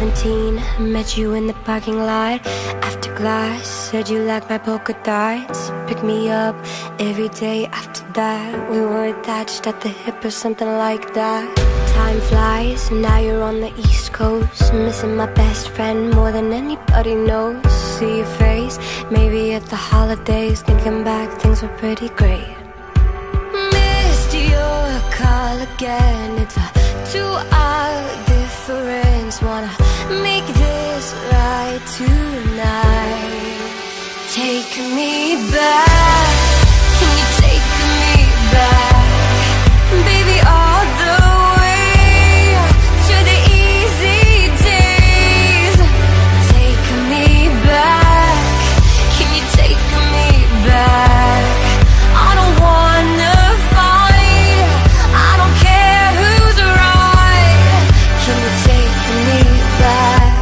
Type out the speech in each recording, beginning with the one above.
17, met you in the parking lot. After class, said you liked my polka dots. Pick me up every day after that. We were attached at the hip or something like that. Time flies, now you're on the East Coast. Missing my best friend more than anybody knows. See your face, maybe at the holidays. Thinking back, things were pretty great. Missed your call again. It's a 2-hour difference. Wanna make this right tonight. Take me back. Can you take me back? Baby, all the way to the easy days. Take me back. Can you take me back? I don't wanna fight. I don't care who's right. Can you take me back?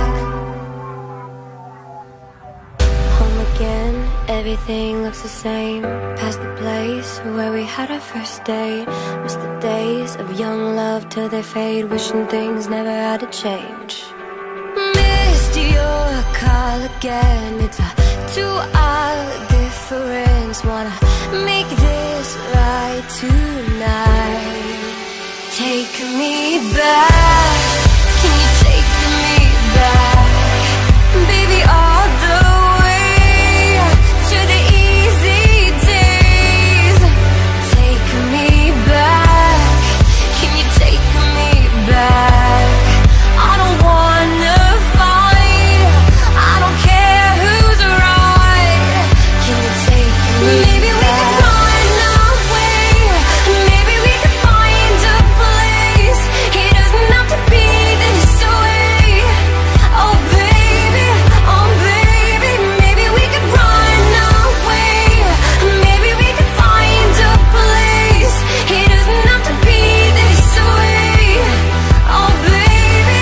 Home again, everything looks the same. Past the place where we had our first date. Miss the days of young love till they fade. Wishing things never had to change. Missed your call again. It's a 2-hour difference. Wanna make this right tonight. Take me back. Can you take me back? Baby, all the way to the easy days. Take me back. Can you take me back? I don't wanna fight. I don't care who's right. Can you take me back? Maybe we could run away. Maybe we could find a place. It doesn't have to be this way. Oh baby, maybe we could run away. Maybe we could find a place. It doesn't have to be this way. Oh baby,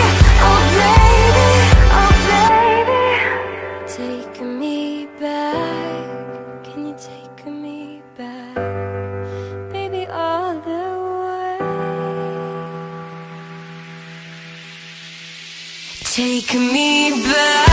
take me back. Can you take me back? Baby, all the way. Take me back.